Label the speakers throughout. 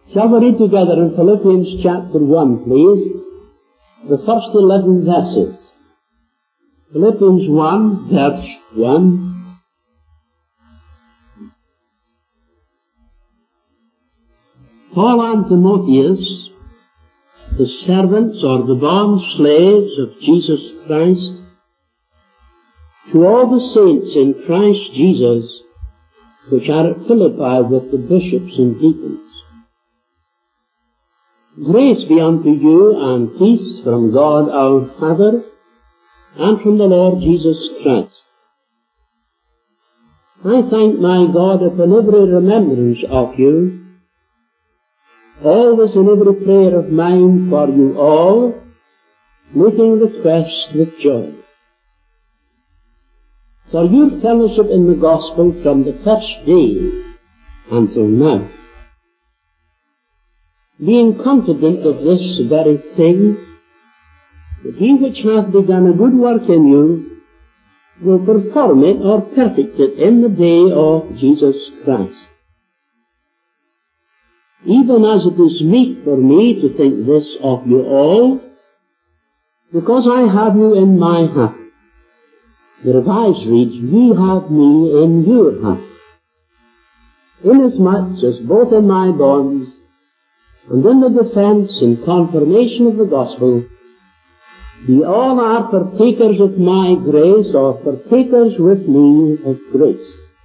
Speaker 1: Shall we read together in Philippians chapter 1, please, the first 11 verses. Philippians 1, verse 1. Paul and Timotheus, the servants or the bond slaves of Jesus Christ, to all the saints in Christ Jesus, which are at Philippi with the bishops and deacons. Grace be unto you and peace from God our Father and from the Lord Jesus Christ. I thank my God upon every remembrance of you, always in every prayer of mine for you all, making request with joy, for your fellowship in the gospel from the first day until now, being confident of this very thing, that he which hath begun a good work in you will perform it or perfect it in the day of Jesus Christ. Even as it is meet for me to think this of you all, because I have you in my heart. The Revised reads, ye have me in your heart, inasmuch as both in my bonds and in the defence and confirmation of the gospel, ye all are partakers of my grace, or partakers with me of grace.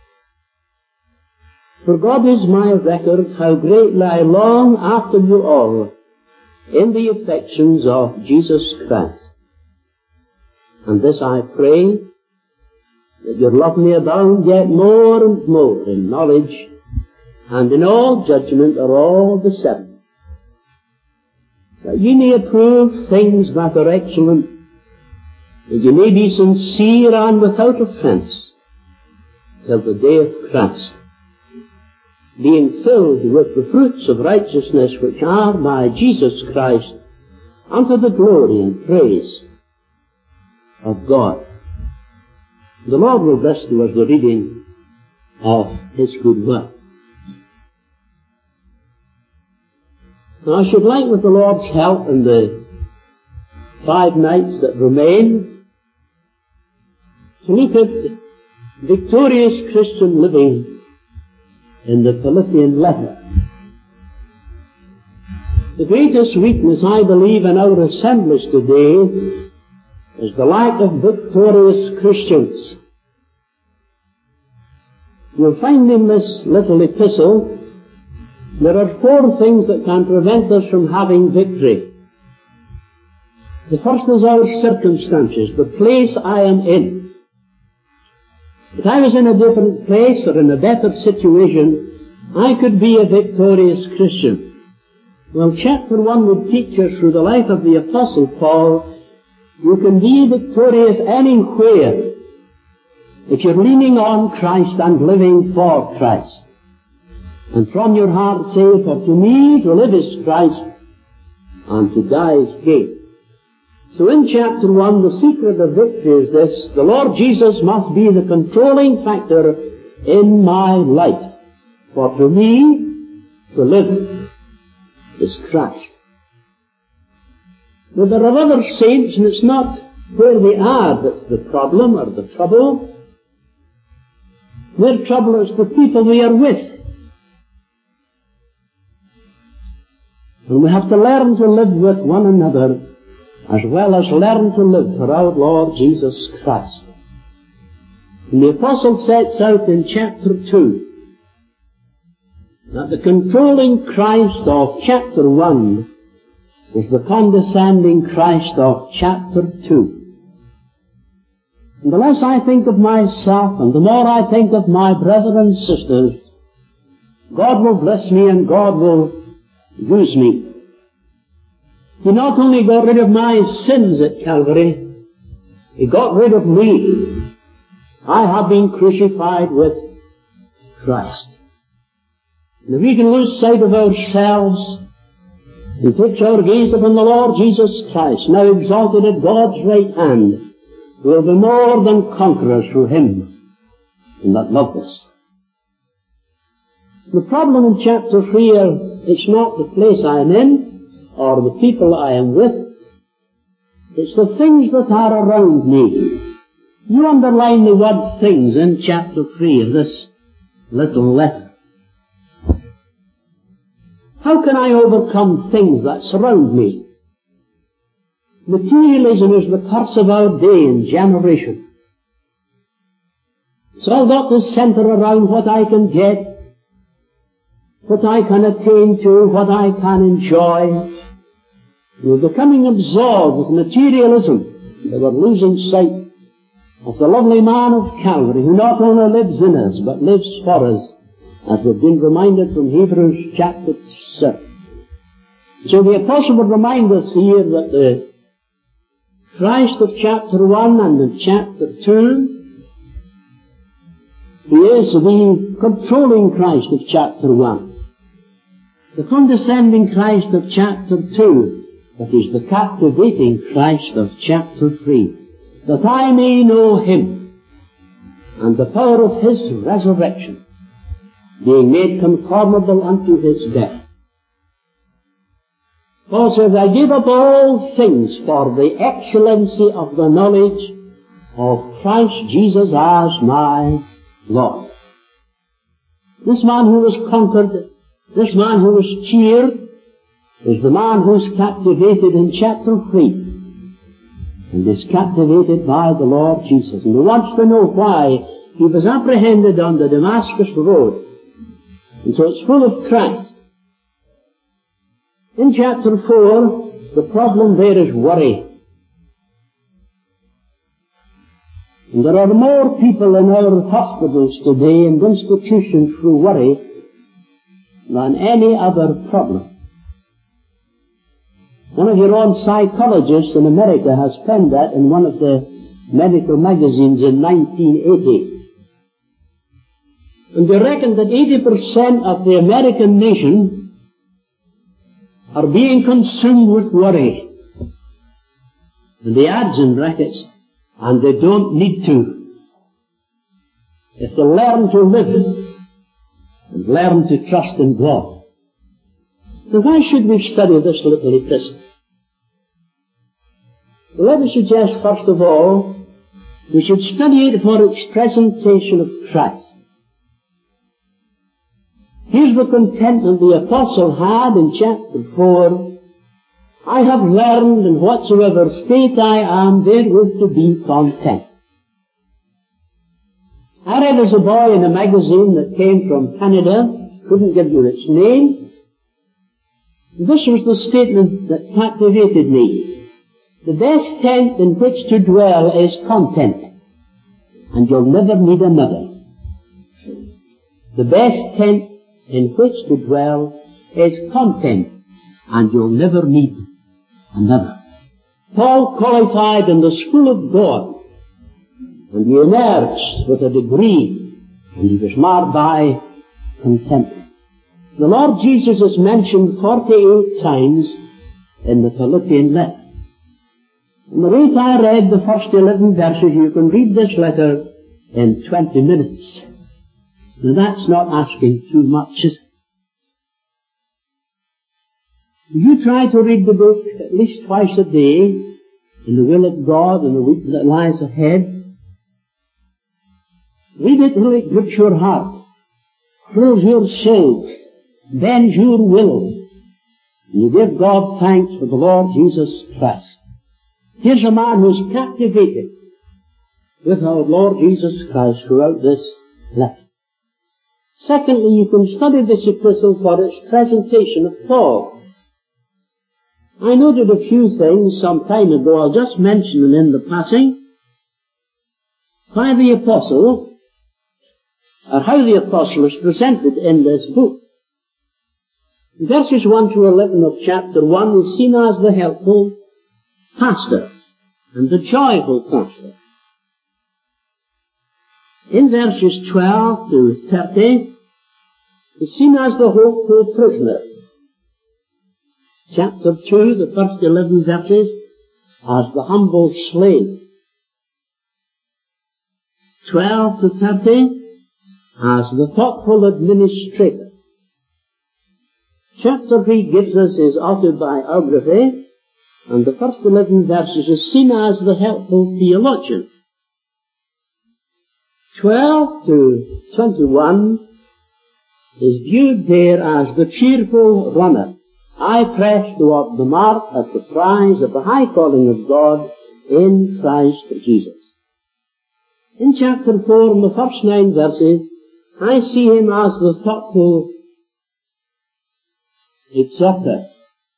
Speaker 1: For God is my record how greatly I long after you all in the affections of Jesus Christ. And this I pray, that your love may abound yet more and more in knowledge and in all judgment of all the seven, that ye may approve things that are excellent, that ye may be sincere and without offence till the day of Christ, being filled with the fruits of righteousness which are by Jesus Christ unto the glory and praise of God. The Lord will bless to us the reading of His good word. Now I should like, with the Lord's help in the 5 nights that remain, to look at victorious Christian living in the Philippian letter. The greatest weakness, I believe, in our assemblies today is the lack of victorious Christians. You'll find in this little epistle there are 4 things that can prevent us from having victory. The first is our circumstances, the place I am in. If I was in a different place or in a better situation, I could be a victorious Christian. Well, chapter 1 would teach us through the life of the Apostle Paul, you can be victorious anywhere if you're leaning on Christ and living for Christ. And from your heart say, for to me to live is Christ, and to die is gain. So in chapter 1, the secret of victory is this: the Lord Jesus must be the controlling factor in my life. For to me to live is Christ. But there are other saints, and it's not where they are that's the problem or the trouble. Their trouble is the people they are with. And we have to learn to live with one another, as well as learn to live for our Lord Jesus Christ. And the Apostle sets out in chapter 2 that the controlling Christ of chapter 1 is the condescending Christ of chapter 2. And the less I think of myself and the more I think of my brothers and sisters, God will bless me and God will use me. He not only got rid of my sins at Calvary, He got rid of me. I have been crucified with Christ. And if we can lose sight of ourselves and fix our gaze upon the Lord Jesus Christ, now exalted at God's right hand, we will be more than conquerors through Him that loved us. The problem in chapter 3 It's not the place I am in, or the people I am with. It's the things that are around me. You underline the word things in chapter 3 of this little letter. How can I overcome things that surround me? Materialism is the curse of our day and generation. It's all got to center around what I can get, what I can attain to, what I can enjoy. We're becoming absorbed with materialism, that we're losing sight of the lovely man of Calvary, who not only lives in us, but lives for us, as we've been reminded from Hebrews chapter 7. So the apostle would remind us here that the Christ of chapter 1 and of chapter 2, he is the controlling Christ of chapter 1. The condescending Christ of chapter 2, that is the captivating Christ of chapter 3. That I may know him, and the power of his resurrection, being made conformable unto his death. Paul says, I give up all things for the excellency of the knowledge of Christ Jesus as my Lord. This man who was conquered, this man who was cheered, is the man who's captivated in chapter 3. And is captivated by the Lord Jesus. And he wants to know why he was apprehended on the Damascus road. And so it's full of Christ. In chapter 4, the problem there is worry. And there are more people in our hospitals today and institutions through worry than any other problem. One of your own psychologists in America has penned that in one of the medical magazines in 1980. And they reckon that 80% of the American nation are being consumed with worry. And he adds in brackets, and they don't need to. If they learn to live and learn to trust in God. So why should we study this little epistle? Well, let me suggest, first of all, we should study it for its presentation of Christ. Here's the contentment the apostle had in chapter 4. I have learned in whatsoever state I am therewith to be content. I read as a boy in a magazine that came from Canada, couldn't give you its name. This was the statement that captivated me. The best tent in which to dwell is content, and you'll never need another. The best tent in which to dwell is content, and you'll never need another. Paul qualified in the school of God, and he emerged with a degree, and he was marred by contentment. The Lord Jesus is mentioned 48 times in the Philippian letter. And the rate I read the first 11 verses, you can read this letter in 20 minutes. Now that's not asking too much, is it? You try to read the book at least twice a day, in the will of God in the week that lies ahead. Read it till it grips your heart, fills your soul, bends your will. And you give God thanks for the Lord Jesus Christ. Here's a man who's captivated with our Lord Jesus Christ throughout this letter. Secondly, you can study this epistle for its presentation of Paul. I noted a few things some time ago. I'll just mention them in the passing. Why the apostle, or how the apostle is presented in this book. Verses 1 to 11 of chapter 1 is seen as the helpful pastor and the joyful pastor. In verses 12 to 30, is seen as the hopeful prisoner. Chapter 2, the first 11 verses, as the humble slave. 12 to 30, as the thoughtful administrator. Chapter 3 gives us his autobiography, and the first 11 verses is seen as the helpful theologian. 12 to 21 is viewed there as the cheerful runner. I press toward the mark at the prize of the high calling of God in Christ Jesus. In chapter 4, in the first 9 verses, I see him as the thoughtful exhorter.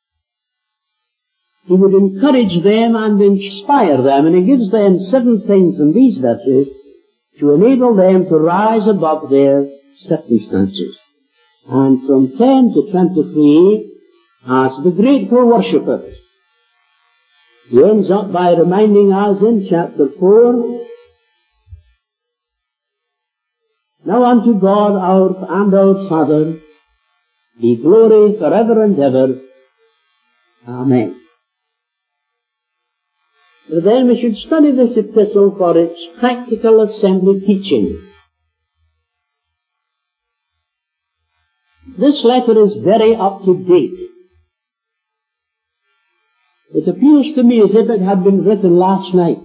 Speaker 1: He would encourage them and inspire them, and he gives them 7 things in these verses to enable them to rise above their circumstances. And from 10 to 23, as the grateful worshipper, he ends up by reminding us in chapter 4, now unto God our Father be glory forever and ever. Amen. So then we should study this epistle for its practical assembly teaching. This letter is very up to date. It appears to me as if it had been written last night.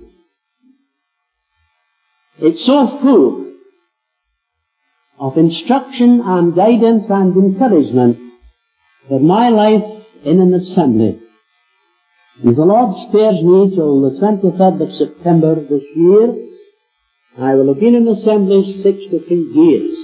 Speaker 1: It's so full of instruction and guidance and encouragement for my life in an assembly. If the Lord spares me till the 23rd of September this year, I will have been in assembly 63 years.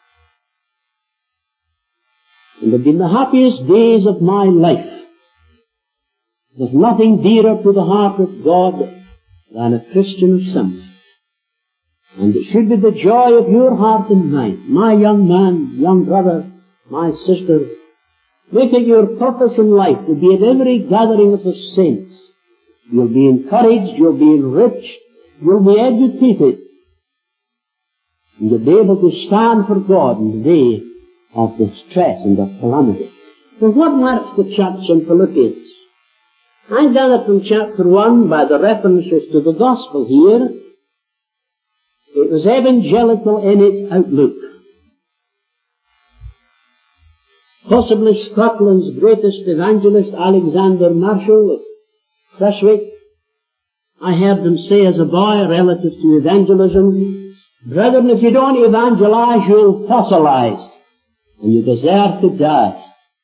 Speaker 1: And they've been the happiest days of my life. There's nothing dearer to the heart of God than a Christian assembly. And it should be the joy of your heart and mine, my young man, young brother, my sister. Make it your purpose in life to be at every gathering of the saints. You'll be encouraged, you'll be enriched, you'll be educated, and you'll be able to stand for God in the day of distress and of calamity. So what marks the church in Philippians? I gather from chapter 1 by the references to the gospel here, it was evangelical in its outlook. Possibly Scotland's greatest evangelist, Alexander Marshall of Creswick, I heard him say as a boy relative to evangelism, brethren, if you don't evangelize, you'll fossilize, and you deserve to die.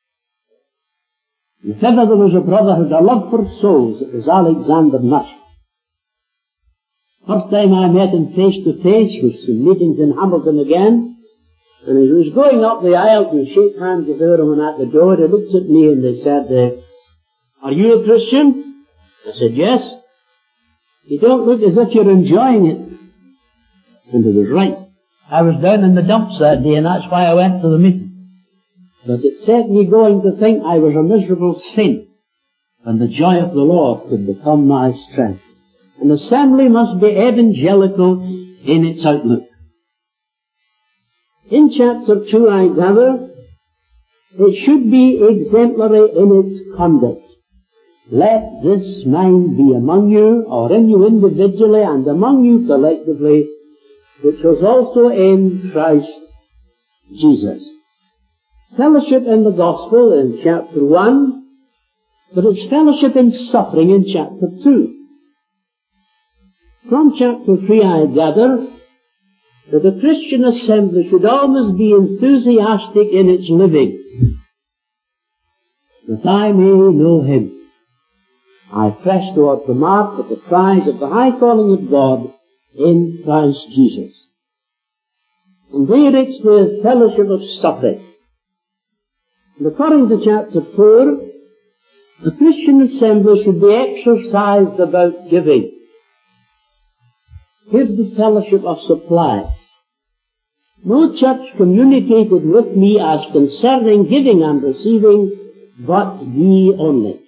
Speaker 1: If ever there was a brother who had a love for souls, it was Alexander Marshall. First time I met him face to face was some meetings in Hamilton again, and as he was going up the aisle to shake hands with everyone at the door, he looked at me and they said, are you a Christian? I said, yes. You don't look as if you're enjoying it. And he was right. I was down in the dumps that day, and that's why I went to the meeting. But it set me going to think I was a miserable saint, and the joy of the Lord could become my strength. An assembly must be evangelical in its outlook. In chapter 2, I gather, it should be exemplary in its conduct. Let this mind be among you, or in you individually, and among you collectively, which was also in Christ Jesus. Fellowship in the gospel in chapter 1, but it's fellowship in suffering in chapter 2. From chapter 3 I gather that a Christian assembly should always be enthusiastic in its living. That I may know Him. I press toward the mark of the prize of the high calling of God in Christ Jesus. And there it's the fellowship of suffering. And according to chapter 4, the Christian assembly should be exercised about giving. Here's the fellowship of supplies. No church communicated with me as concerning giving and receiving, but ye only.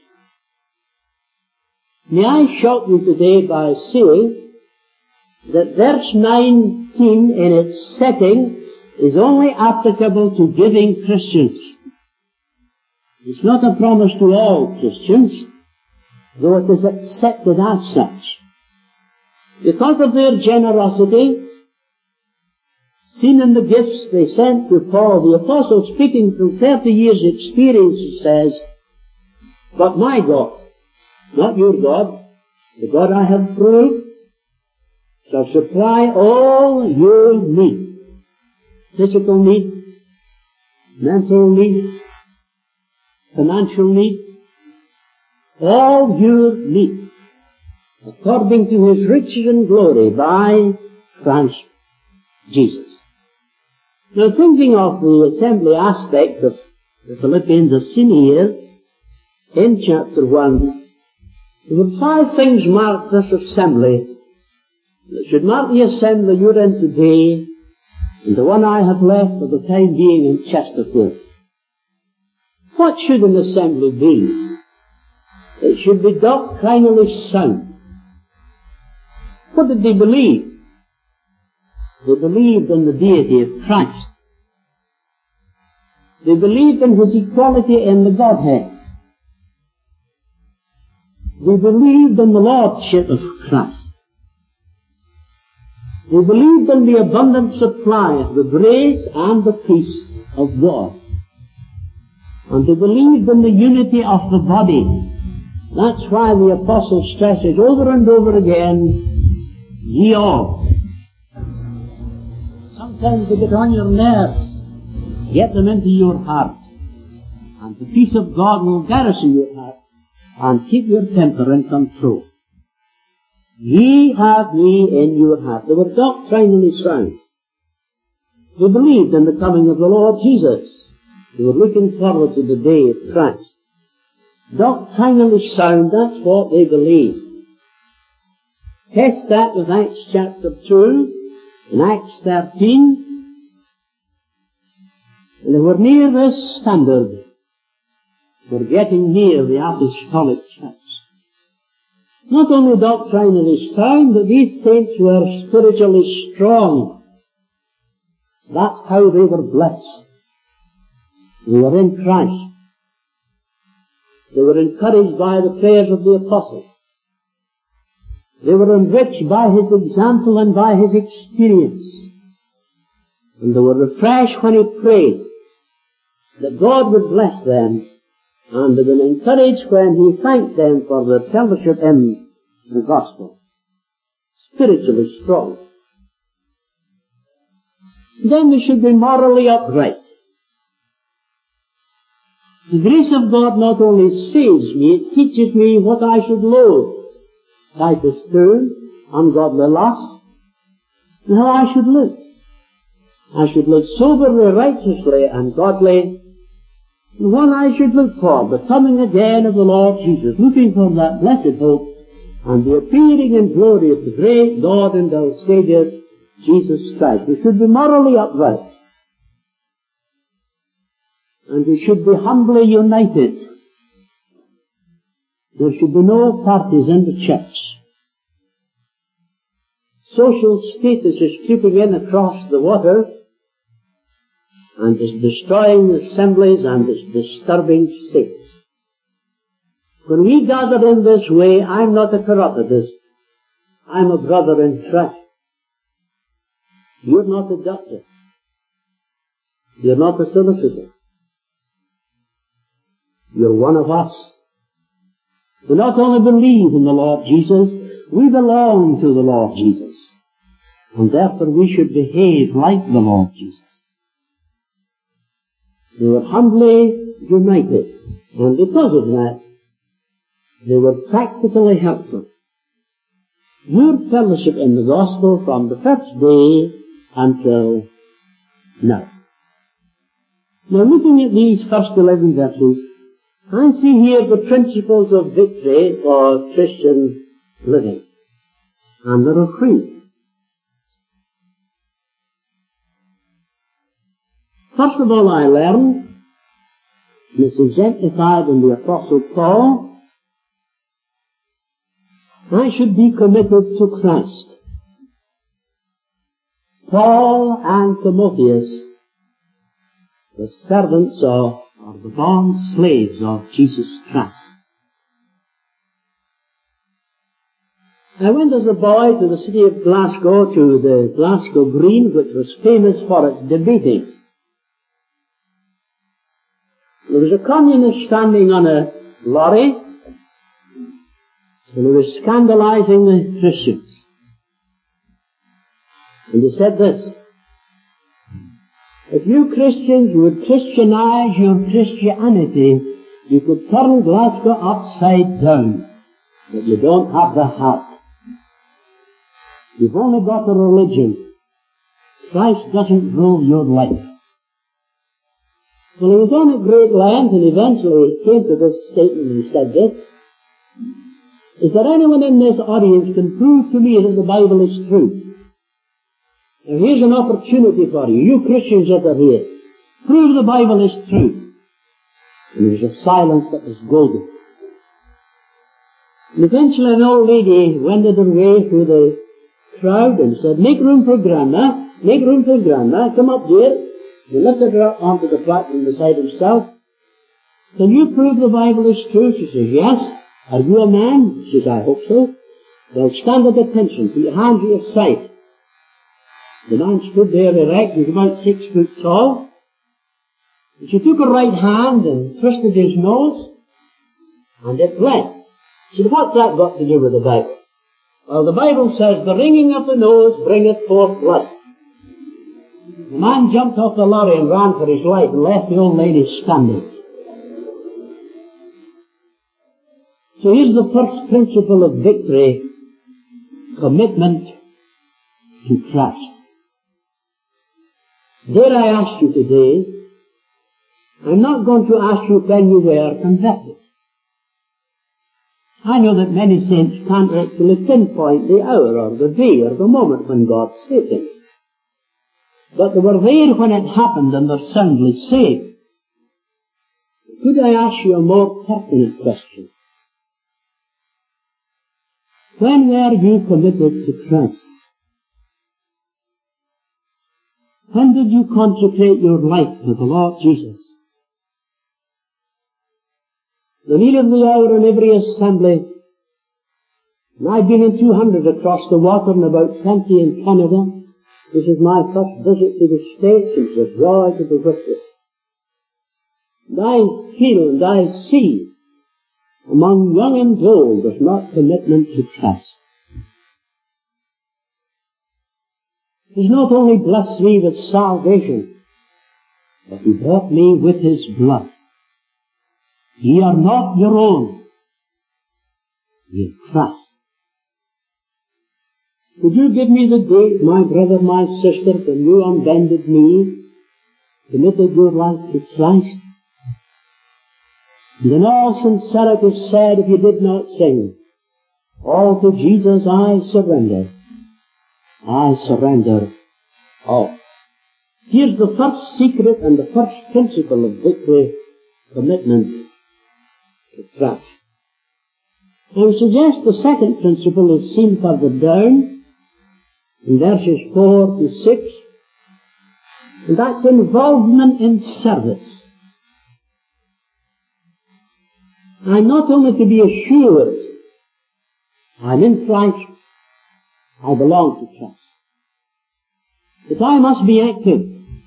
Speaker 1: May I shock you today by saying that verse 19 in its setting is only applicable to giving Christians. It's not a promise to all Christians, though it is accepted as such. Because of their generosity, seen in the gifts they sent to Paul, the apostle, speaking from 30 years' experience, says, "But my God, not your God, the God I have proved, shall supply all your need." Physical need, mental need, financial need, all your need, according to His riches and glory by Christ Jesus. Now, thinking of the assembly aspect of the Philippians, as seen here in chapter 1, there were 5 things marked this assembly that should mark the assembly you're in today, and the one I have left for the time being in Chesterfield. What should an assembly be? It should be doctrinally sound. What did they believe? They believed in the deity of Christ. They believed in His equality in the Godhead. They believed in the Lordship of Christ. They believed in the abundant supply of the grace and the peace of God. And they believed in the unity of the body. That's why the apostle stresses over and over again, "Ye all." Sometimes they get on your nerves. Get them into your heart. And the peace of God will garrison your heart and keep your temper in control. "Ye have me in your heart." They were doctrinally sound. They believed in the coming of the Lord Jesus. They were looking forward to the day of Christ. Doctrinally sound, that's what they believed. Test that with Acts chapter 2 and Acts 13. And they were near this standard. They were getting near the apostolic church. Not only doctrinally sound, but these saints were spiritually strong. That's how they were blessed. They were in Christ. They were encouraged by the prayers of the apostles. They were enriched by his example and by his experience. And they were refreshed when he prayed that God would bless them, and they were encouraged when he thanked them for their fellowship in the gospel. Spiritually strong. Then they should be morally upright. The grace of God not only saves me, it teaches me what I should loathe. Titus 2, ungodly lust, and how I should live. I should live soberly, righteously, and godly. And what I should look for, the coming again of the Lord Jesus, looking for that blessed hope, and the appearing in glory of the great God and our Saviour, Jesus Christ. We should be morally upright. And we should be humbly united. There should be no parties in the church. Social status is creeping in across the water and is destroying the assemblies and is disturbing states. When we gather in this way, I'm not a Chiropodist. I'm a brother in Christ. You're not a doctor. You're not a solicitor. You're one of us. We not only believe in the Lord Jesus, we belong to the Lord Jesus. And therefore we should behave like the Lord Jesus. They were humbly united, and because of that, they were practically helpful. Your fellowship in the gospel from the first day until now. Now, looking at these first 11 verses, I see here the principles of victory for Christian living. And there are 3. First of all, I learned, and it's exemplified in the Apostle Paul, I should be committed to Christ. Paul and Timotheus, the servants of, or the bond slaves of Jesus Christ. I went as a boy to the city of Glasgow, to the Glasgow Green, which was famous for its debating. There was a communist standing on a lorry, and he was scandalizing the Christians. And he said this: if you Christians would Christianize your Christianity, you could turn Glasgow upside down. But you don't have the heart. You've only got a religion. Christ doesn't rule your life. Well, he was on at great length, and eventually he came to this statement and he said this: is there anyone in this audience can prove to me that the Bible is true? Now here's an opportunity for you, you Christians that are here. Prove the Bible is true. And there was a silence that was golden. And eventually an old lady wended her way through the crowd and said, make room for Grandma, come up dear. He lifted her up onto the platform beside himself. Can you prove the Bible is true? She says, yes. Are you a man? She says, I hope so. Well, stand at attention, put your hands at your side. The man stood there erect, he was about 6 foot tall. And she took her right hand and twisted his nose, and it bled. She said, what's that got to do with the Bible? Well, the Bible says, the wringing of the nose bringeth forth blood. The man jumped off the lorry and ran for his life and left the old lady standing. So here's the first principle of victory: commitment to Christ. Dare I ask you today, I'm not going to ask you when you were converted. I know that many saints can't actually pinpoint the hour or the day or the moment when God saved them. But they were there when it happened and they're soundly saved. Could I ask you a more pertinent question? When were you committed to Christ? When did you consecrate your life to the Lord Jesus? The need of the hour in every assembly, and I've been in 200 across the water and about 20 in Canada. This is my first visit to the States, and it's a joy to be with you. And I feel and I see among young and old there's not commitment to Christ. He's not only blessed me with salvation, but He bought me with His blood. Ye are not your own, ye are Christ. Would you give me the date, my brother, my sister, when you on bended knee committed your life to Christ? And in all sincerity said, if you did not sing, all to Jesus I surrender. I surrender all. Here's the first secret and the first principle of victory: commitment to Christ. I would suggest the second principle is seen further down in verses 4 to 6, and that's involvement in service. I'm not only to be assured I'm in Christ, I belong to Christ, but I must be active.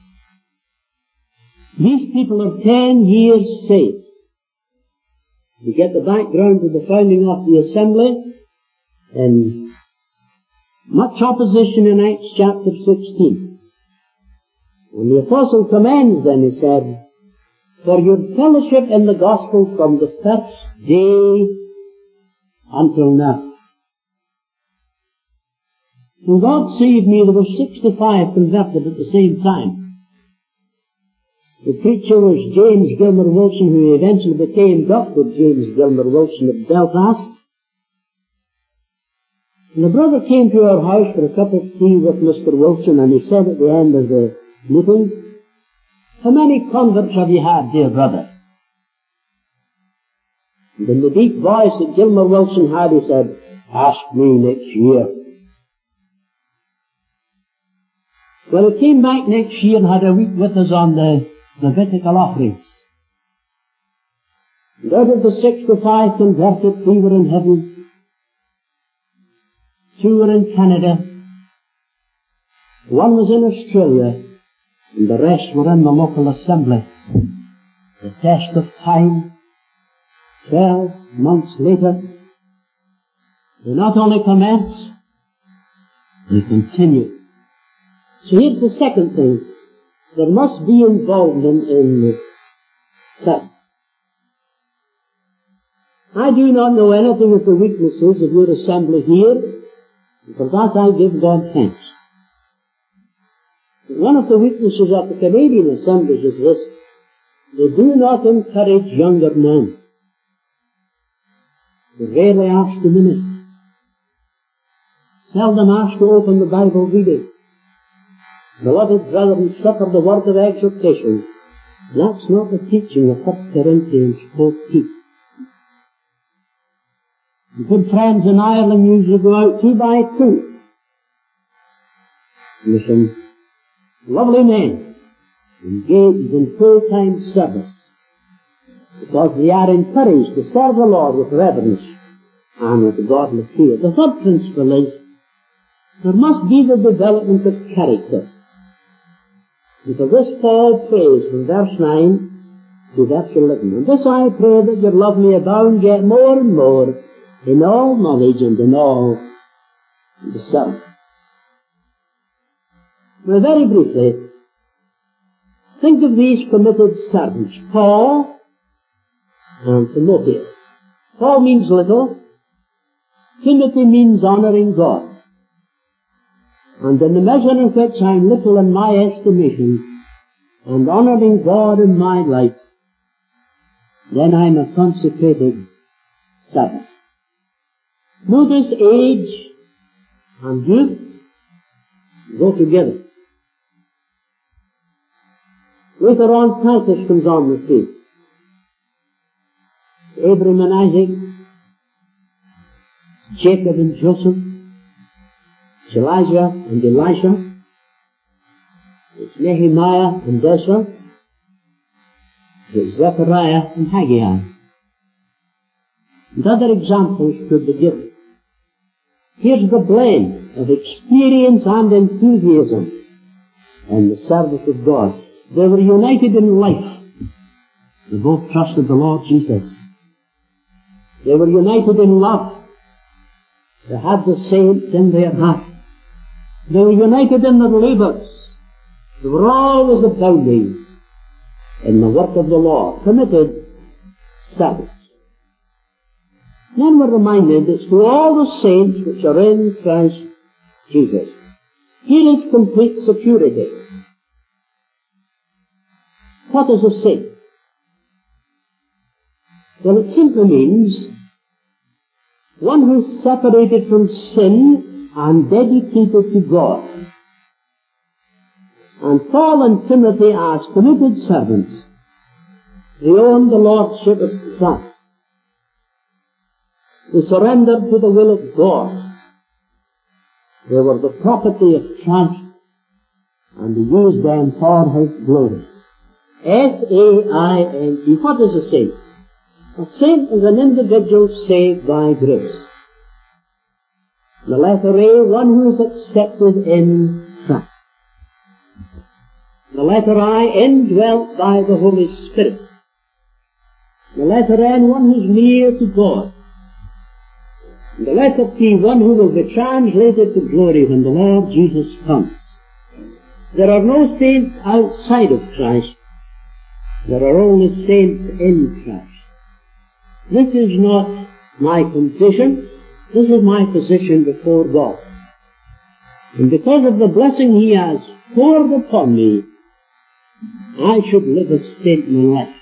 Speaker 1: These people are 10 years saved. You get the background to the founding of the assembly, and much opposition in Acts chapter 16. When the apostle commends them, he said, for your fellowship in the gospel from the first day until now. When God saved me, there were 65 converted at the same time. The preacher was James Gilmer Wilson, who eventually became Dr. James Gilmer Wilson of Belfast. And the brother came to our house for a cup of tea with Mr. Wilson, and he said at the end of the meeting, how many converts have you had, dear brother? And in the deep voice that Gilmer Wilson had, he said, ask me next year. Well, he came back next year and had a week with us on the Levitical offerings. And out of the 65 converted, 3 were in heaven, Two were in Canada, one was in Australia, and the rest were in the local assembly. The test of time, 12 months later, they not only commenced, they continue. So here's the second thing. There must be involvement in service. I do not know anything of the weaknesses of your assembly here, and for that I give God thanks. But one of the weaknesses of the Canadian assemblies is this: they do not encourage younger men. They rarely ask to minister. Seldom ask to open the Bible reading. Beloved brethren, suffer the word of exhortation. That's not the teaching of 1 Corinthians 14. Good friends in Ireland usually go out 2 by 2. And there's some lovely men engaged in full-time service because they are encouraged to serve the Lord with reverence and with godly fear. The third principle is there must be the development of character. And for this Paul prays from verse 9 to verse 11. And this I pray, that your love may abound yet more and more in all knowledge and in all discernment. Now very briefly, think of these committed servants, Paul and Timotheus. Paul means little, Timothy means honouring God. And in the measure in which I'm little in my estimation, and honouring God in my life, then I'm a consecrated servant. Notice age and youth go together. Later on, Titus comes on the scene. Abraham and Isaac, Jacob and Joseph, it's Elijah and Elisha, it's Nehemiah and Ezra, it's Zechariah and Haggai. And other examples could be given. Here's the blend of experience and enthusiasm in the service of God. They were united in life. They both trusted the Lord Jesus. They were united in love. They had the saints in their heart. They were united in their labours. They were always abounding in the work of the Lord, committed service. Then we're reminded it's to all the saints which are in Christ Jesus. Here is complete security. What is a saint? Well, it simply means one who's separated from sin and dedicated to God. And Paul and Timothy, as committed servants, they owned the Lordship of Christ. They surrendered to the will of God. They were the property of Christ, and he used them for his glory. S-A-I-N-T. What is a saint? A saint is an individual saved by grace. The letter A, one who is accepted in Christ. The letter I, indwelt by the Holy Spirit. The letter N, one who is near to God. And the letter T, one who will be translated to glory when the Lord Jesus comes. There are no saints outside of Christ. There are only saints in Christ. This is not my condition. This is my position before God. And because of the blessing he has poured upon me, I should live a saintly life.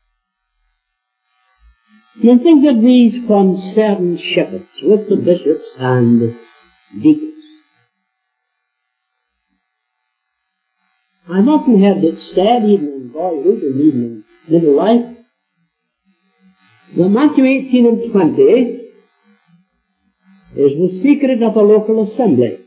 Speaker 1: You think of these concerned shepherds with the bishops and deacons. I've often heard it said, even in boyhood and even in middle life, that Matthew 18 and 20 is the secret of a local assembly.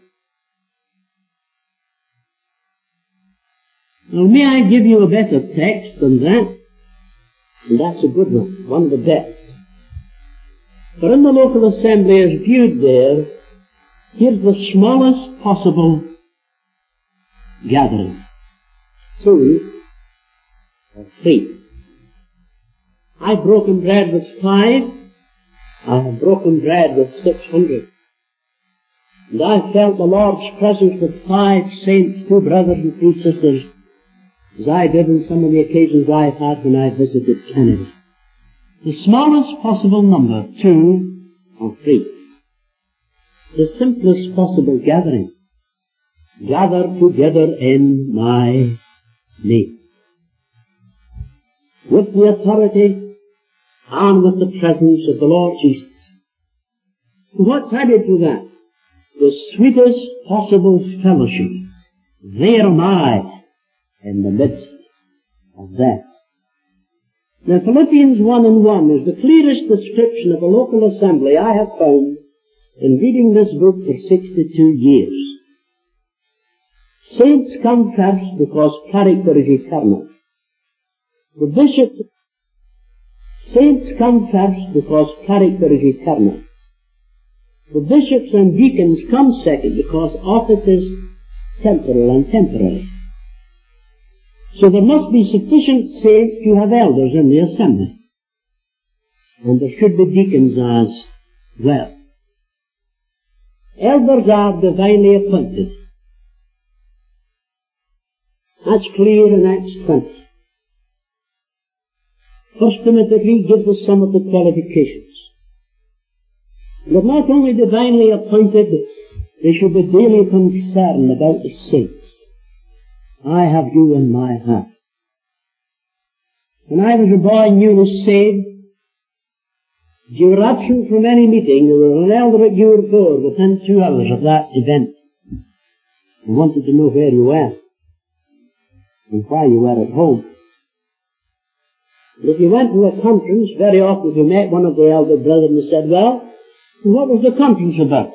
Speaker 1: Now, may I give you a better text than that? And that's a good one of the best. For in the local assembly is viewed there Here's the smallest possible gathering. 2 or 3. I've broken bread with 5. I have broken bread with 600. And I felt the Lord's presence with 5 saints, 2 brothers and 3 sisters, as I did on some of the occasions I've had when I visited Canada. The smallest possible number, 2 or 3. The simplest possible gathering. Gather together in my name. With the authority and with the presence of the Lord Jesus. What's added to that? The sweetest possible fellowship. There am I in the midst of that. Now Philippians 1:1 is the clearest description of a local assembly I have found in reading this book for 62 years. Saints come first because character is eternal. The bishop, saints come first because character is eternal. The bishops and deacons come second because office is temporal and temporary. So there must be sufficient saints to have elders in the assembly. And there should be deacons as well. Elders are divinely appointed. That's clear in Acts 20. 1 Timothy 3 gives us some of the qualifications. They're not only divinely appointed, they should be daily concerned about the saints. I have you in my heart. When I was a boy newly saved, if you were absent from any meeting, there was an elder at your door within 2 hours of that event. He wanted to know where you were and why you were at home. And if you went to a conference, very often you met one of the elder brothers and said, well, what was the conference about?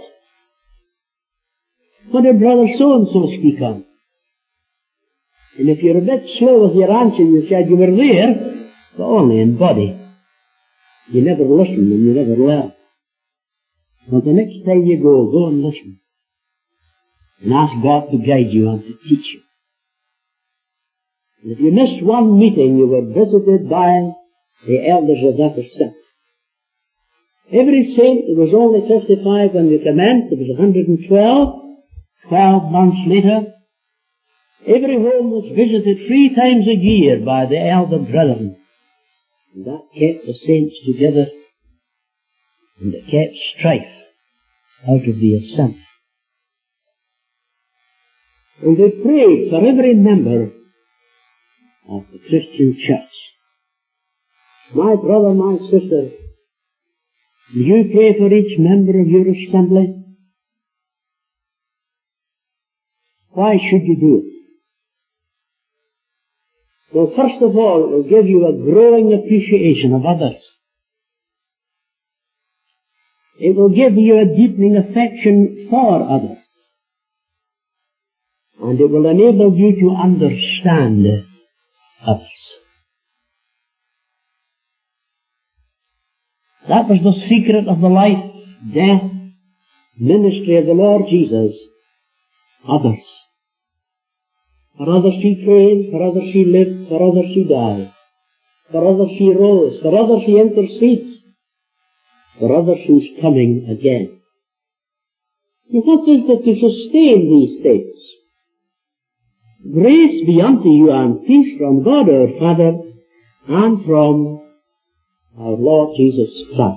Speaker 1: What did brother so-and-so speak on? And if you're a bit slow with your answer, you said you were there, but only in body. You never listened and you never learned. Well, the next time you go and listen. And ask God to guide you and to teach you. And if you missed one meeting, you were visited by the elders of that assembly. Every saint, there was only 55 when we commenced, there was 112. 12 months later, every home was visited 3 times a year by the elder brethren. And that kept the saints together, and it kept strife out of the assembly. And they prayed for every member of the Christian church. My brother, my sister, do you pray for each member of your assembly? Why should you do it? Well, first of all, it will give you a growing appreciation of others. It will give you a deepening affection for others. And it will enable you to understand others. That was the secret of the life, death, ministry of the Lord Jesus. Others. For others he prayed, for others he lived, for others he died. For others he rose, for others he intercedes, for others he's coming again. And what is it to sustain these states? Grace be unto you and peace from God our Father and from our Lord Jesus Christ.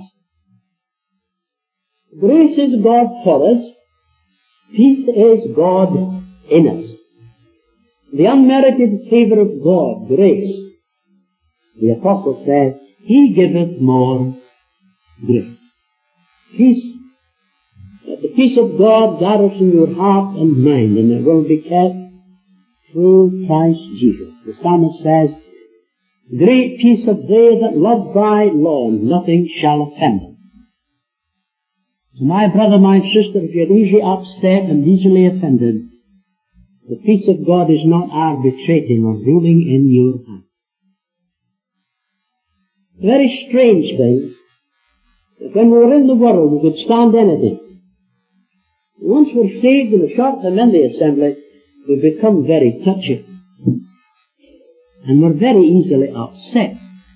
Speaker 1: Grace is God for us. Peace is God in us. The unmerited favor of God, grace. The apostle says, He giveth more grace. Peace. The peace of God garrison your heart and mind, and it will be kept through Christ Jesus. The psalmist says, great peace of they that love thy law, and nothing shall offend them. So my brother, my sister, if you're easily upset and easily offended, the peace of God is not arbitrating or ruling in your heart. A very strange thing, that when we were in the world we could stand anything. Once we're saved in a short time in the assembly, we become very touchy. And we're very easily upset.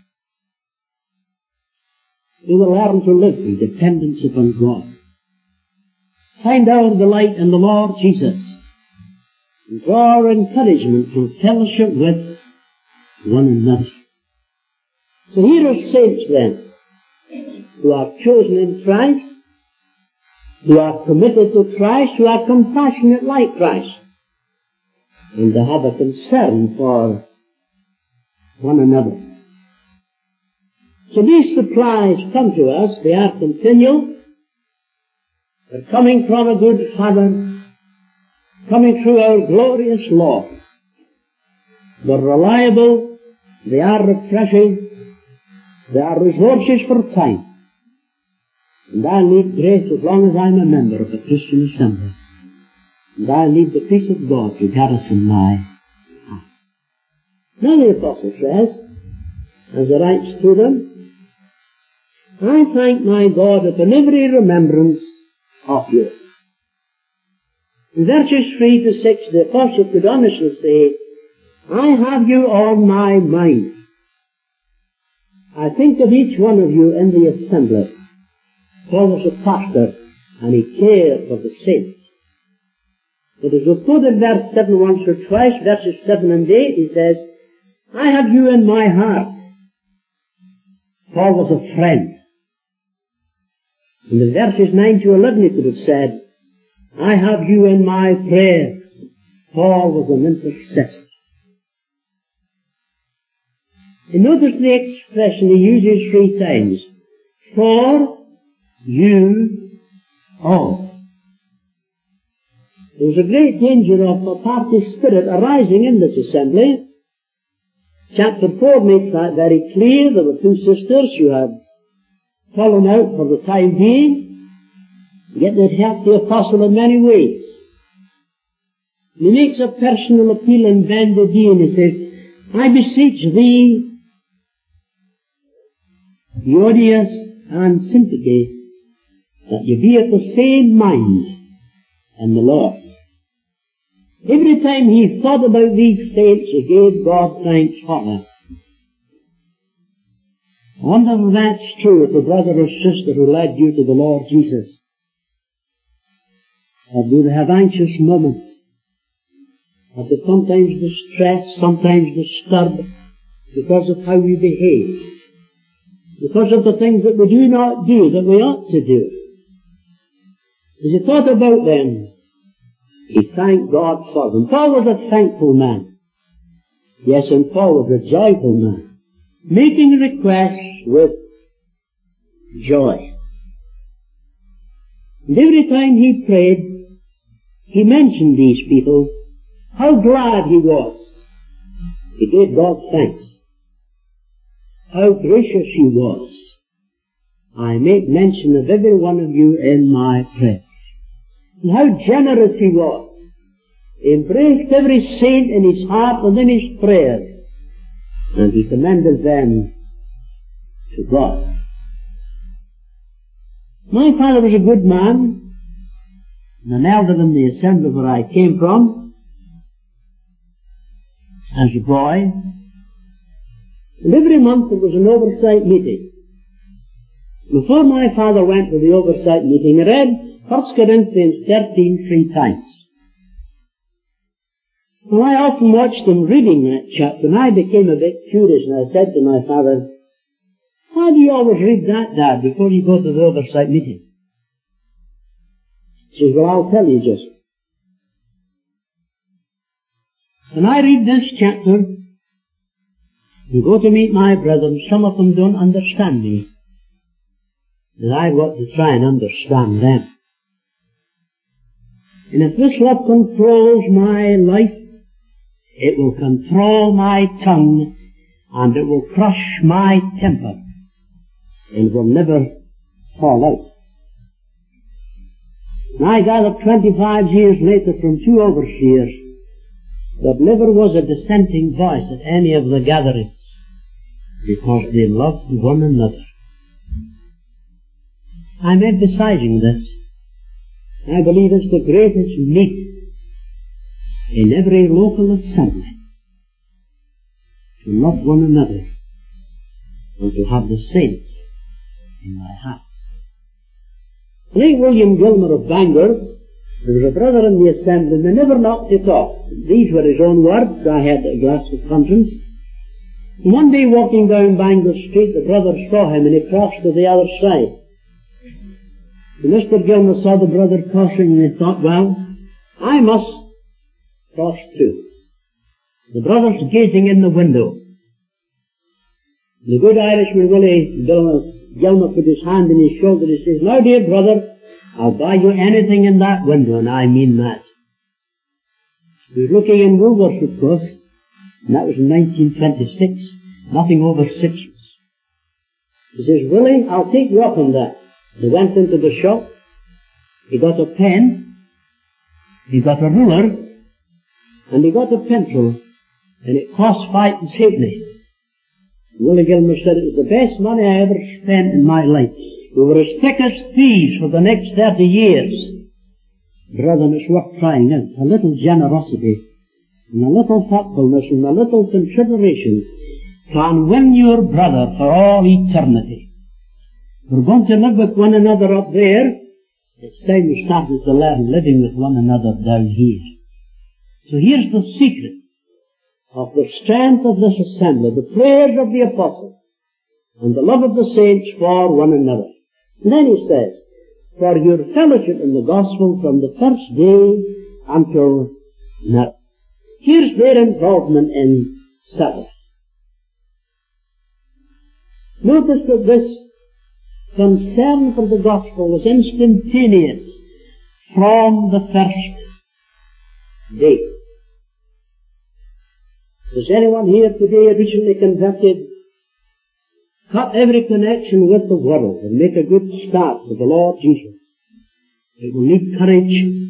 Speaker 1: We will learn to live in dependence upon God. Find our delight in the Lord Jesus. And draw our encouragement from fellowship with one another. So here are saints then, who are chosen in Christ, who are committed to Christ, who are compassionate like Christ, and they have a concern for one another. So these supplies come to us, they are continual, they're coming from a good Father, coming through our glorious Lord. They're reliable, they are refreshing, they are resources for time. And I need grace as long as I'm a member of a Christian assembly. And I need the peace of God to garrison my heart. Now the Apostle says, as he writes to them, I thank my God upon every remembrance of you. In verses 3 to 6, the Apostle could honestly say, I have you on my mind. I think of each one of you in the assembly. Paul was a pastor, and he cared for the saints. But as we've quoted verse 7 once or twice, verses 7 and 8, he says, I have you in my heart. Paul was a friend. In the verses 9 to 11 he could have said, I have you in my prayers. Paul was an intercessor. And notice the expression he uses 3 times. For you all. There was a great danger of a party spirit arising in this assembly. Chapter 4 makes that very clear. There were 2 sisters who had fallen out for the time being, yet they'd helped the apostle in many ways. And he makes a personal appeal in bended knee, and he says, I beseech thee, Euodias and Syntyche, that you be of the same mind in the Lord. Every time he thought about these saints, he gave God thanks for them. I wonder if that's true of the brother or sister who led you to the Lord Jesus. Or do they have anxious moments? Are they sometimes distressed, sometimes disturbed because of how we behave? Because of the things that we do not do that we ought to do? As he thought about them, he thanked God for them. Paul was a thankful man. Yes, and Paul was a joyful man, making requests with joy. And every time he prayed, he mentioned these people, how glad he was. He gave God thanks. How gracious he was. I make mention of every one of you in my prayers. And how generous he was. He embraced every saint in his heart and in his prayers. And he commended them to God. My father was a good man, and an elder in the assembly where I came from, as a boy. And every month there was an oversight meeting. Before my father went to the oversight meeting, he read 1 Corinthians 13 3 times. Well, I often watched him reading that chapter, and I became a bit curious, and I said to my father, why do you always read that, Dad, before you go to the oversight meeting? He says, well, I'll tell you just. When I read this chapter, and go to meet my brethren, some of them don't understand me, and I've got to try and understand them. And if this love controls my life, it will control my tongue, and it will crush my temper, and will never fall out. And I gathered 25 years later from 2 overseers that never was a dissenting voice at any of the gatherings, because they loved one another. I'm emphasizing this I believe it's the greatest need in every local assembly to love one another and to have the saints in my heart. Late William Gilmer of Bangor, there was a brother in the assembly, and they never knocked it off. These were his own words. I had a glass of conscience. And one day walking down Bangor Street, the brother saw him and he crossed to the other side. And Mr. Gilmer saw the brother crossing and he thought, well, I must cross too. The brother's gazing in the window. The good Irishman, Willie Gilmer, put his hand on his shoulder. He says, now, dear brother, I'll buy you anything in that window, and I mean that. He was looking in Woolworths, of course, and that was in 1926, nothing over 6 months. He says, Willie, I'll take you up on that. He went into the shop, he got a pen, he got a ruler, and he got a pencil, and it cost 5 halfpenny. Willie Gilmer said it was the best money I ever spent in my life. We were as thick as thieves for the next 30 years. Brethren, it's worth trying out. A little generosity, and a little thoughtfulness, and a little consideration can win your brother for all eternity. We're going to live with one another up there. It's time we started to learn living with one another down here. So here's the secret of the strength of this assembly, the prayers of the apostles, and the love of the saints for one another. And then he says, for your fellowship in the gospel from the first day until now. Here's their involvement in service. Notice that this concern for the gospel was instantaneous from the first day. Does anyone here today recently converted cut every connection with the world and make a good start with the Lord Jesus? It will need courage,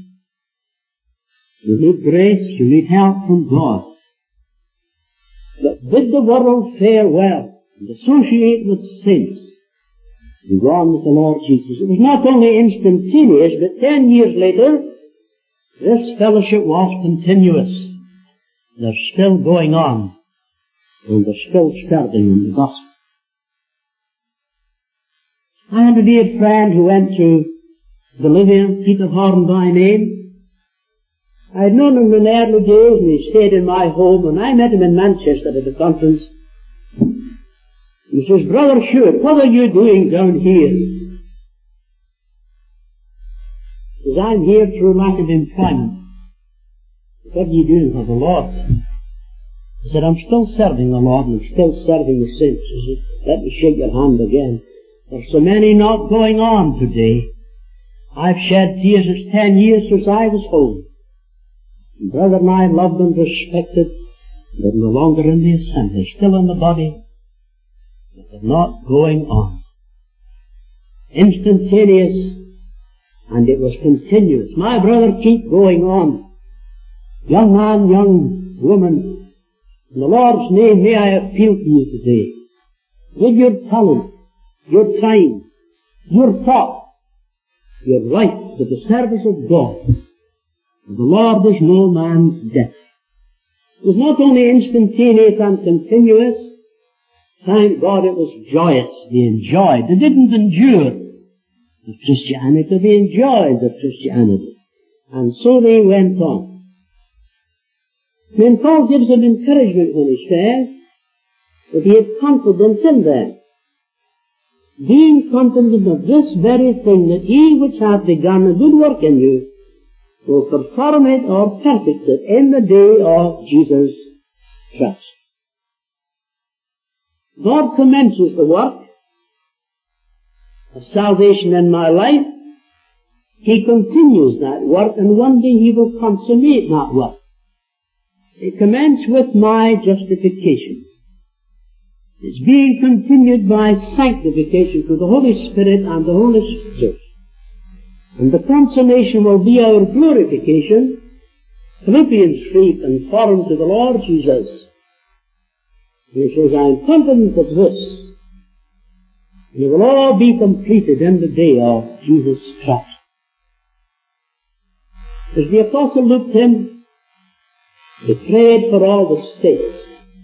Speaker 1: you need grace, you need help from God. But bid the world farewell and associate with saints and go on with the Lord Jesus. It was not only instantaneous, but 10 years later, this fellowship was continuous. They're still going on, and they're still serving in the gospel. I had a dear friend who went to Bolivia, Peter Horn by name. I had known him in the early days, and he stayed in my home, and I met him in Manchester at a conference. He says, Brother Schuart, what are you doing down here? He says, I'm here through lack of employment. What are you doing for the Lord? He said, I'm still serving the Lord, and I'm still serving the saints. He said, let me shake your hand again. There's so many not going on today. I've shed tears. It's 10 years since I was home. And brother and I loved and respected. They're no longer in the assembly, still in the body, but they're not going on. Instantaneous, and it was continuous. My brother, keep going on. Young man, young woman, in the Lord's name may I appeal to you today. Give your talent, your time, your thought, your life to the service of God. For the Lord is no man's debt. It was not only instantaneous and continuous. Thank God it was joyous. They enjoyed. They didn't endure the Christianity. They enjoyed the Christianity. And so they went on. Then Paul gives them encouragement when he says that he had confidence in them. Being confident of this very thing, that he which hath begun a good work in you will perform it or perfect it in the day of Jesus Christ. God commences the work of salvation in my life. He continues that work, and one day he will consummate that work. It commenced with my justification. It's being continued by sanctification through the Holy Spirit and the Holy Scriptures. And the consummation will be our glorification. Philippians 3 conformed to the Lord Jesus. He says, I am confident of this. It will all be completed in the day of Jesus Christ. As the apostle looked in, he prayed for all the states.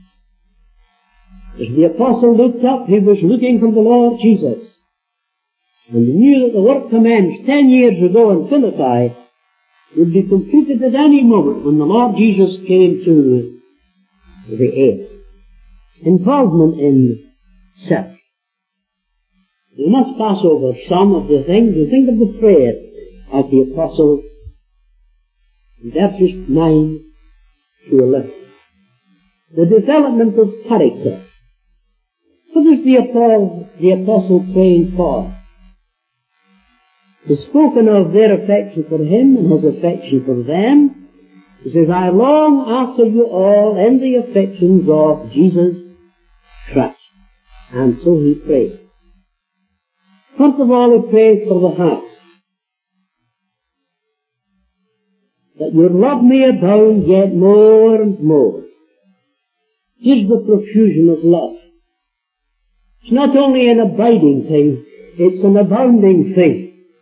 Speaker 1: As the apostle looked up, he was looking for the Lord Jesus. And he knew that the work commenced 10 years ago in Philippi would be completed at any moment when the Lord Jesus came to the earth. Involvement in self. We must pass over some of the things and think of the prayer of the apostle in verses 9 to 11. The development of character. What is the apostle praying for? He's spoken of their affection for him and his affection for them. He says, I long after you all in the affections of Jesus Christ. And so he prays. First of all, he prays for the heart. That your love may abound yet more and more. Here's the profusion of love. It's not only an abiding thing, it's an abounding thing.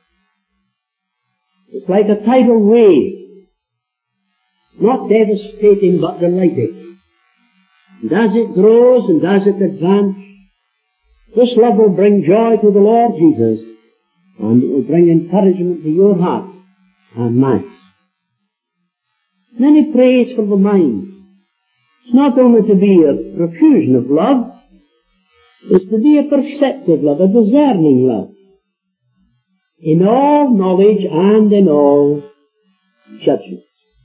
Speaker 1: It's like a tidal wave, not devastating but delighting. And as it grows and as it advances, this love will bring joy to the Lord Jesus, and it will bring encouragement to your heart and mine. Then he prays for the mind. It's not only to be a profusion of love, it's to be a perceptive love, a discerning love, in all knowledge and in all judgment.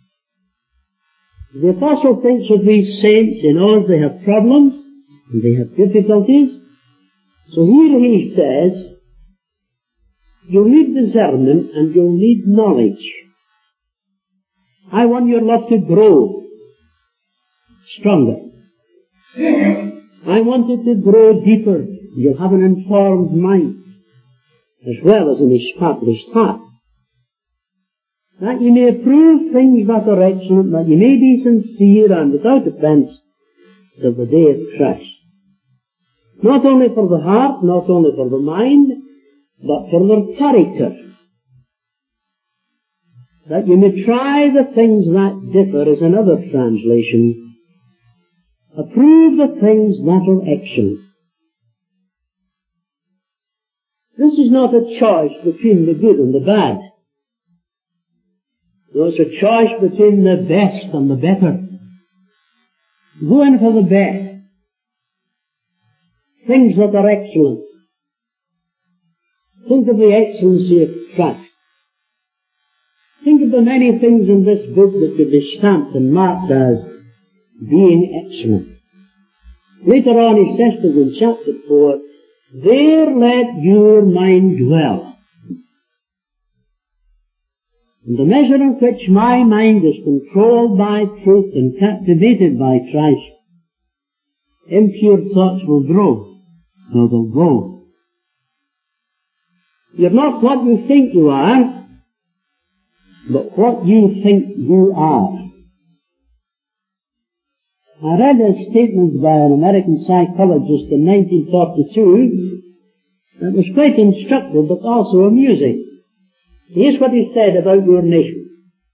Speaker 1: The apostle thinks of these saints in all they have problems and they have difficulties. So here he says, you'll need discernment and you'll need knowledge. I want your love to grow stronger. I want it to grow deeper. You'll have an informed mind as well as an established heart. That you may approve things that are excellent, that you may be sincere and without offence till the day of Christ. Not only for the heart, not only for the mind, but for their character. That you may try the things that differ, is another translation. Approve the things that are excellent. This is not a choice between the good and the bad. No, it's a choice between the best and the better. Go in for the best. Things that are excellent. Think of the excellency of Christ. Think of the many things in this book that could be stamped and marked as being excellent. Later on he says to them in chapter 4, there let your mind dwell. And the measure in which my mind is controlled by truth and captivated by Christ, impure thoughts will grow. No, they'll go. You're not what you think you are, but what you think you are. I read a statement by an American psychologist in 1942 that was quite instructive but also amusing. Here's what he said about your nation.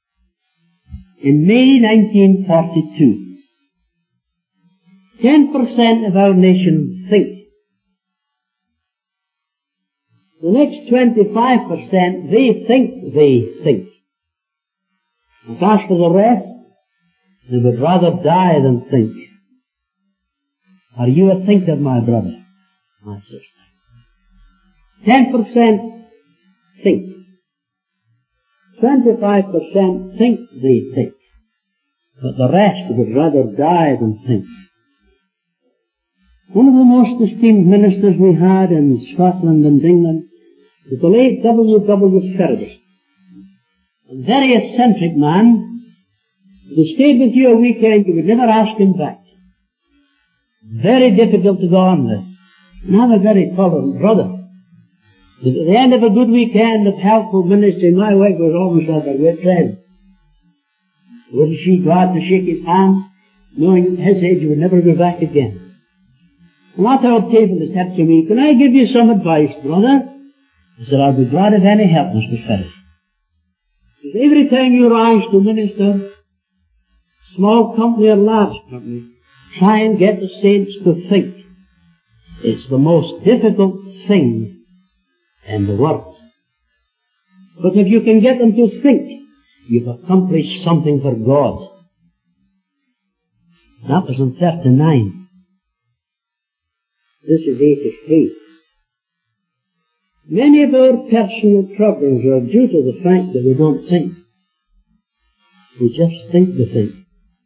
Speaker 1: In May 1942, 10% of our nation think. The next 25%, they think they think. And as for the rest, they would rather die than think. Are you a thinker, my brother, my sister? 10% think. 25% think they think. But the rest would rather die than think. One of the most esteemed ministers we had in Scotland and England was the late W. Faraday. A very eccentric man. If he stayed with you a weekend, you would never ask him back. Very difficult to go on with. And I'm a very tolerant brother. But at the end of a good weekend of helpful ministry, my wife was almost like a great friend. Wouldn't she go out to shake his hand, knowing at his age he would never go back again? And at our table he said to me, can I give you some advice, brother? I said, I'll be glad of any help, Mr. Ferris. Because every time you rise to minister, small company or large company, try and get the saints to think. It's the most difficult thing in the world. But if you can get them to think, you've accomplished something for God. That was in 39. This is 83. Many of our personal problems are due to the fact that we don't think. We just think the thing.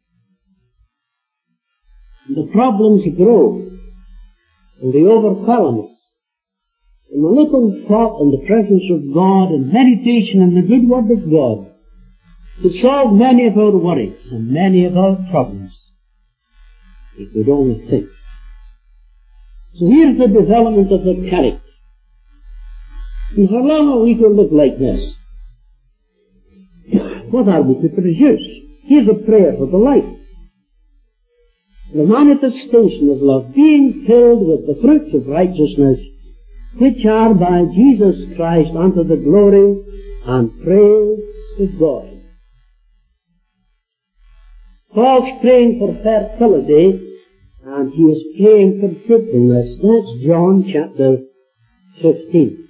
Speaker 1: The problems grow, and they overwhelm us. And a little thought in the presence of God and meditation in the good word of God could solve many of our worries and many of our problems, if we'd only think. So here's the development of the character. And how long are we to live like this? What are we to produce? Here's a prayer for the life. The manifestation of love, being filled with the fruits of righteousness, which are by Jesus Christ unto the glory and praise of God. Paul's praying for fertility, and he is praying for fruitfulness. That's John chapter 15.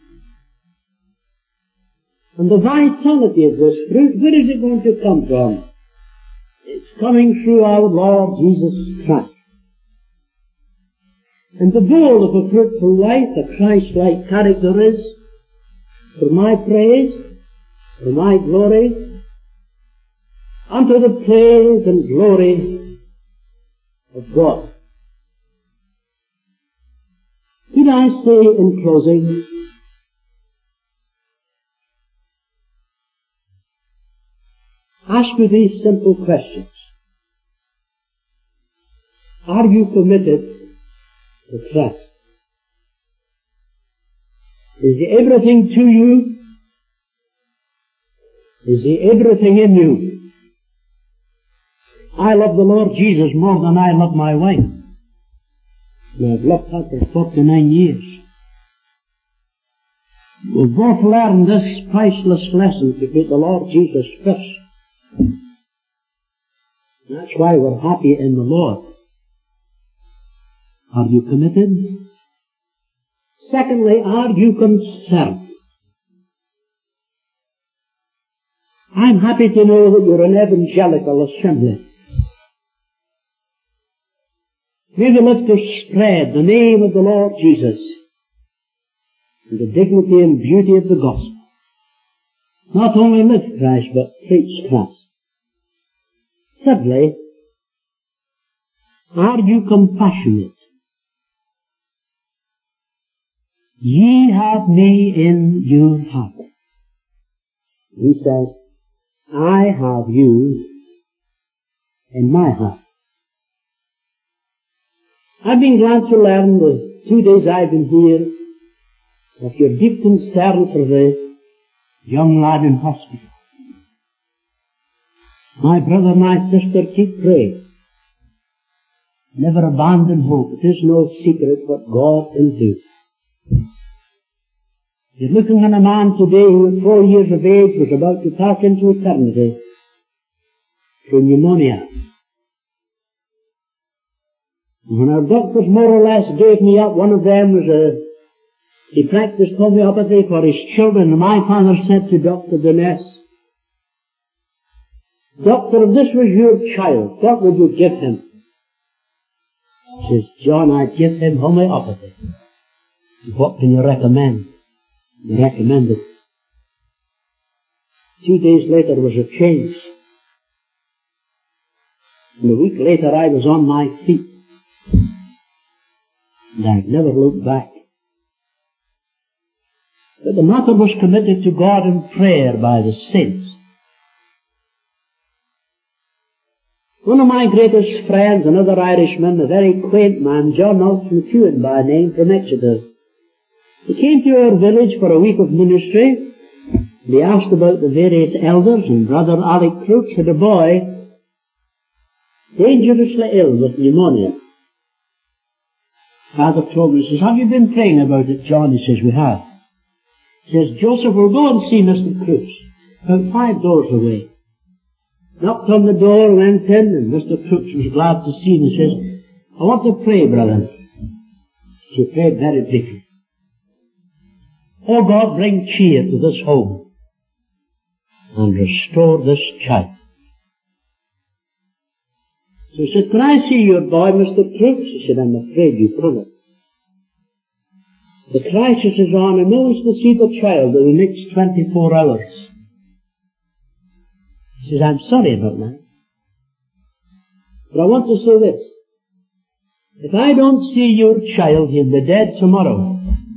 Speaker 1: And the vitality of this fruit, where is it going to come from? It's coming through our Lord Jesus Christ. And the goal of a fruitful life, a Christ-like character is, for my praise, for my glory, unto the praise and glory of God. Did I say in closing, ask you these simple questions. Are you committed to Christ? Is He everything to you? Is He everything in you? I love the Lord Jesus more than I love my wife. And I've loved her for 49 years. We've both learned this priceless lesson to put the Lord Jesus first. That's why we're happy in the Lord. Are you committed? Secondly, are you concerned? I'm happy to know that you're an evangelical assembly. We will live to spread the name of the Lord Jesus and the dignity and beauty of the gospel. Not only live Christ, but preach Christ. Thirdly, are you compassionate? Ye have me in your heart. He says, I have you in my heart. I've been glad to learn the 2 days I've been here of your deep concern for the young lad in hospital. My brother, my sister, keep praying. Never abandon hope. It is no secret what God can do. You're looking at a man today who at 4 years of age was about to pass into eternity through pneumonia. When our doctors more or less gave me up, one of them was he practiced homeopathy for his children, and my father said to Dr. Denness, Doctor, if this was your child, what would you give him? He says, John, I'd give him homeopathy. What can you recommend? He recommended. 2 days later was a change. And a week later I was on my feet. And I've never looked back. But the matter was committed to God in prayer by the saints. One of my greatest friends, another Irishman, a very quaint man, John Nelson McEwen by name, from Exeter, he came to our village for a week of ministry. He asked about the various elders, and Brother Alec Crooks had a boy dangerously ill with pneumonia. Father told me, he says, have you been praying about it, John? He says, we have. He says, Joseph, we'll go and see Mr. Crooks. about 5 doors away. Knocked on the door, went in, and Mr. Crooks was glad to see me. He says, I want to pray, brother. She prayed very briefly. Oh God, bring cheer to this home and restore this child. So he said, can I see your boy, Mr. Crooks? He said, I'm afraid you couldn't. The crisis is on, and no one's to see the child in the next 24 hours. He says, I'm sorry about that. But I want to say this. If I don't see your child, he'll be dead tomorrow.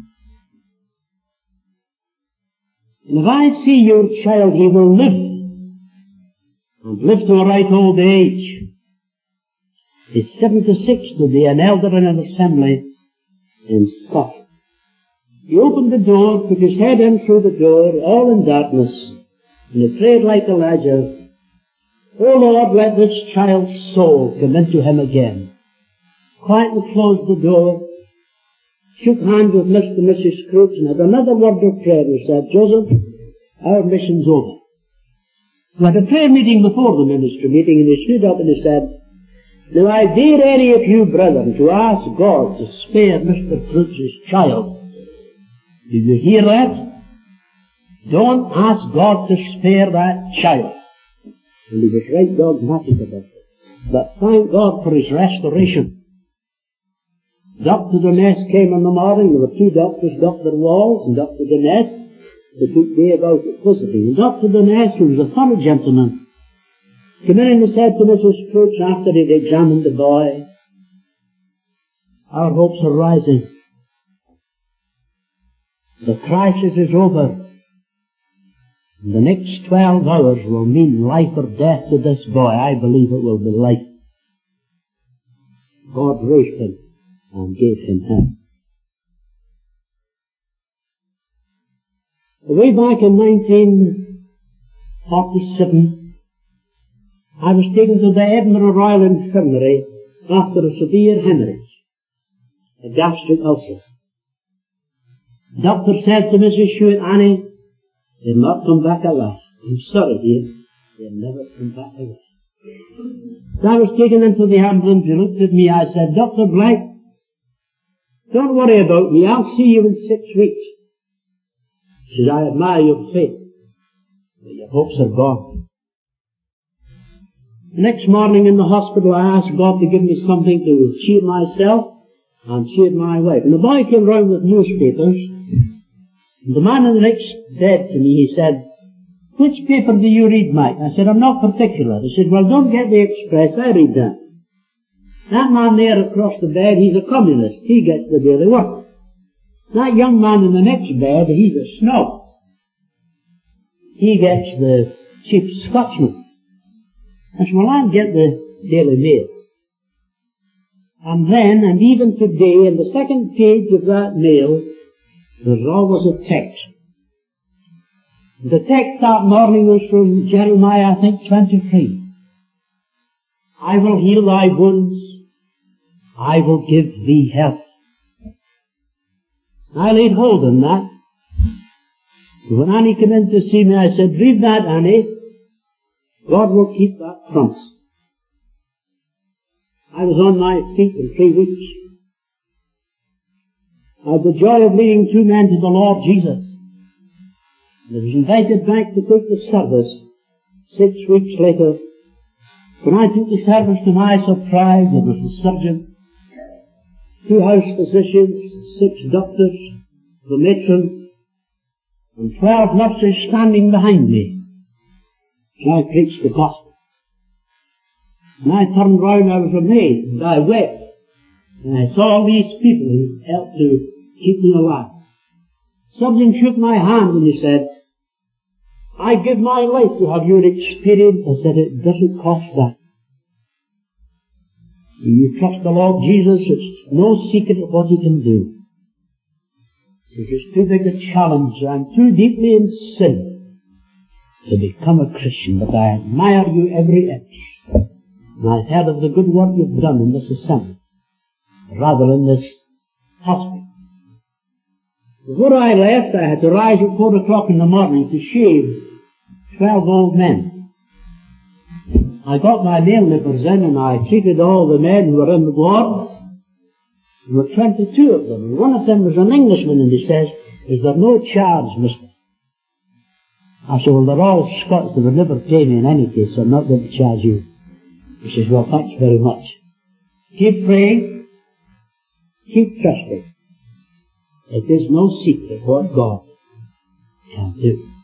Speaker 1: And if I see your child, he will live. And live to a right old age. He's 76 today, an elder in an assembly in Scotland. He opened the door, put his head in through the door, all in darkness, and he prayed like Elijah, Oh Lord, let this child's soul come into him again. Quietly closed the door, shook hands with Mr. and Mrs. Crooks, and had another word of prayer and said, Joseph, our mission's over. We had a prayer meeting before the ministry meeting, and he stood up and he said, Now I dare any of you brethren to ask God to spare Mr. Crooks' child. Do you hear that? Don't ask God to spare that child. And he was right dogmatic about it. But thank God for his restoration. Dr. Donness came in the morning. There were 2 doctors, Dr. Walls and Dr. Donness. They took Dave out at visiting. And Dr. Donness, who was a thorough gentleman, came in and said to Mrs. Crooks after he'd examined the boy, Our hopes are rising. The crisis is over. The next 12 hours will mean life or death to this boy. I believe it will be life. God raised him and gave him help. Way back in 1947, I was taken to the Edinburgh Royal Infirmary after a severe hemorrhage, a gastric ulcer. The doctor said to Mrs. Hewitt, Annie, they'll not come back alive. I'm sorry, dear, they'll never come back alive. So I was taken into the ambulance. He looked at me. I said, Dr. Black, don't worry about me. I'll see you in 6 weeks. He said, I admire your faith, but your hopes are gone. The next morning in the hospital, I asked God to give me something to cheer myself and cheer my wife. And the boy came round with newspapers. And the man in the next bed to me, he said, which paper do you read, Mike? I said, I'm not particular. He said, well, don't get the Express. I read that. That man there across the bed, he's a communist. He gets the Daily Worker. That young man in the next bed, he's a snob. He gets the Chief Scotsman. I said, well, I'll get the Daily Mail. And then, and even today, in the second page of that mail, there's always a text. The text that morning was from Jeremiah, I think, 23. I will heal thy wounds. I will give thee health. I laid hold on that. When Annie came in to see me, I said, read that, Annie. God will keep that promise. I was on my feet in 3 weeks. I had the joy of leading 2 men to the Lord Jesus. I was invited back to take the service 6 weeks later. When I took the service, to my surprise, there was the surgeon, 2 house physicians, 6 doctors, the matron, and 12 nurses standing behind me. And I preached the gospel. And I turned round, I was amazed, and I wept. And I saw all these people who helped to keep me alive. Surgeon shook my hand and he said, I give my life to have your experience. I said, it doesn't cost that. When you trust the Lord Jesus, it's no secret of what He can do. It is too big a challenge. I'm too deeply in sin to become a Christian, but I admire you every inch. And I've heard of the good work you've done in this assembly, rather in this hospital. Before I left, I had to rise at 4 o'clock in the morning to shave 12 old men. I got my nail nippers in and I treated all the men who were in the ward. There were 22 of them, and one of them was an Englishman, and he says, "Is there no charge, mister?" I said, "Well, they're all Scots, they would never pay me in any case, so I'm not going to charge you." He says, "Well, thanks very much. Keep praying, keep trusting. It is no secret what God can do."